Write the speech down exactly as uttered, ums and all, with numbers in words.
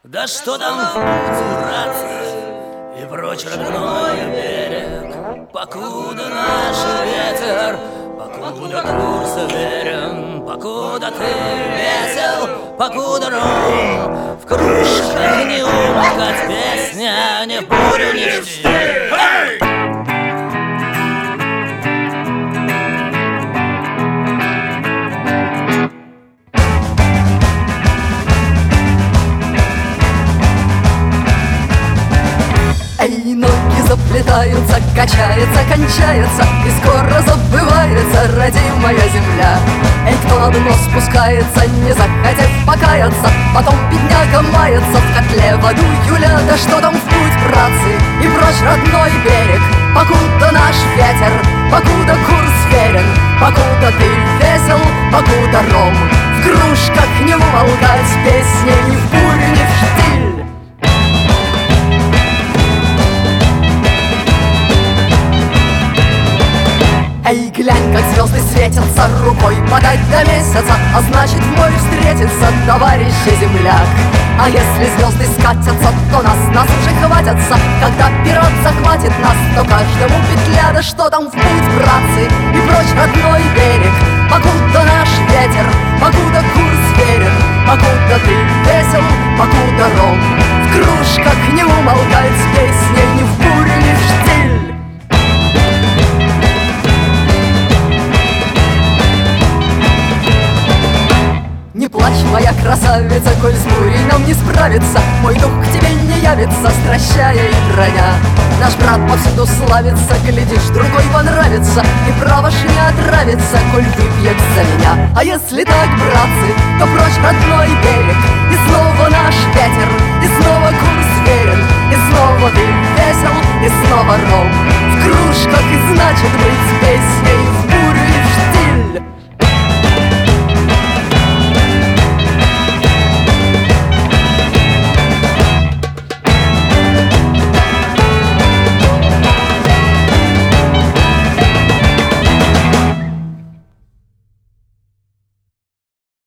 Да что там в путь, братцы, и прочь родной берег, покуда наш ветер, покуда курс верен, покуда ты весел, покуда ром в кружках не умолкать песня, не в бурю, не в штиль. Эй, ноги заплетаются, качается, кончается, и скоро забывается родимая земля. Эй, кто на дно спускается, не захотев покаяться, потом бедняга мается в котле в аду июля. Да что там в путь, братцы, и прочь родной берег, покуда наш ветер, покуда курс верен, покуда ты весел, покуда ром в кружках не умолкать песней ни в бурю, ни в штиль. Эй, глянь, как звезды светятся, рукой подать до месяца, а значит в море встретится товарищи земляк. А если звезды скатятся, то нас на суше хватятся. Когда пират захватит нас, то каждому петля. Да что там в путь, братцы, и прочь родной берег, покуда наш ветер, покуда курс верен, покуда ты весел, покуда ром в кружках не умолкает с песней ни в бурю, ни в штиль. Не плачь, моя красавица, коль с бурей нам не справится, мой дух к тебе не явится, стращая и броня. Наш брат повсюду славится, глядишь, другой понравится, и право ж не отравится, коль выпьет за меня. А если так, братцы, то прочь родной берег, и снова наш ветер, и снова курс